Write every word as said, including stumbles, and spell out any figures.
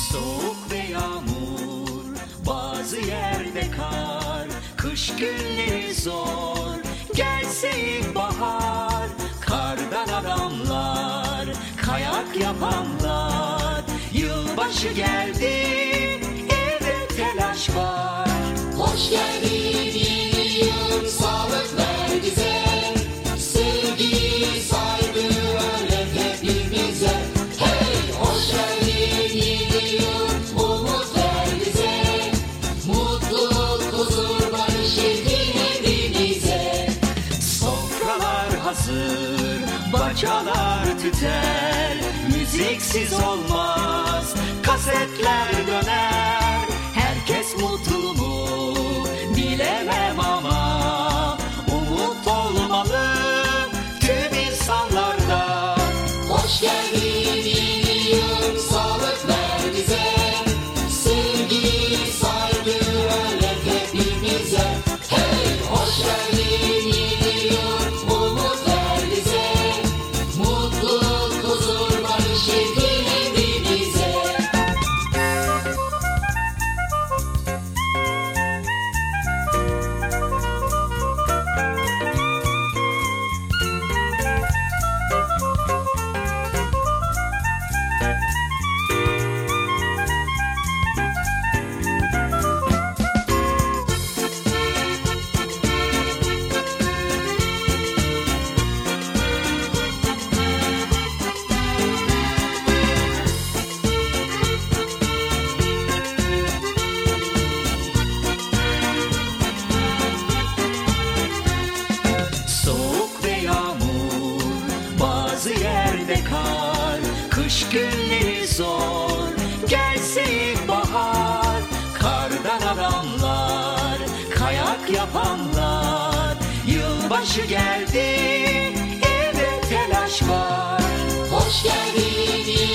Soğuk ve yağmur, bazı yerde kar, kış günleri zor, gelse ilkbahar. Kardan adamlar, kayak yapanlar, yılbaşı geldi, evde telaş var. Hoş geldin yeni yıl, sağlık ver bize, sevgi, saygı öğret hepimize. Hey, hoş geldin yeni yıl, umut ver bize, mutluluk, huzur, barış edin evimize. Sofralar hazır, bacalar tüter, müziksiz olmaz, kasetler döner. Herkes mutlu mu bilemem ama umut olmalı tüm insanlarda. Hoş geldin yeni yıl, sağlık ver bize, sevgi, saygı öğret hepimize. Hey, hoş geldin yeni yıl, umut ver bize, mutluluk, huzur, barış edin evimize. Soğuk ve yağmur, bazı yerde kar, kış günleri zor, gelse ilkbahar. Kardan adamlar, kayak yapanlar, yılbaşı geldi, evde telaş var. Hoş geldin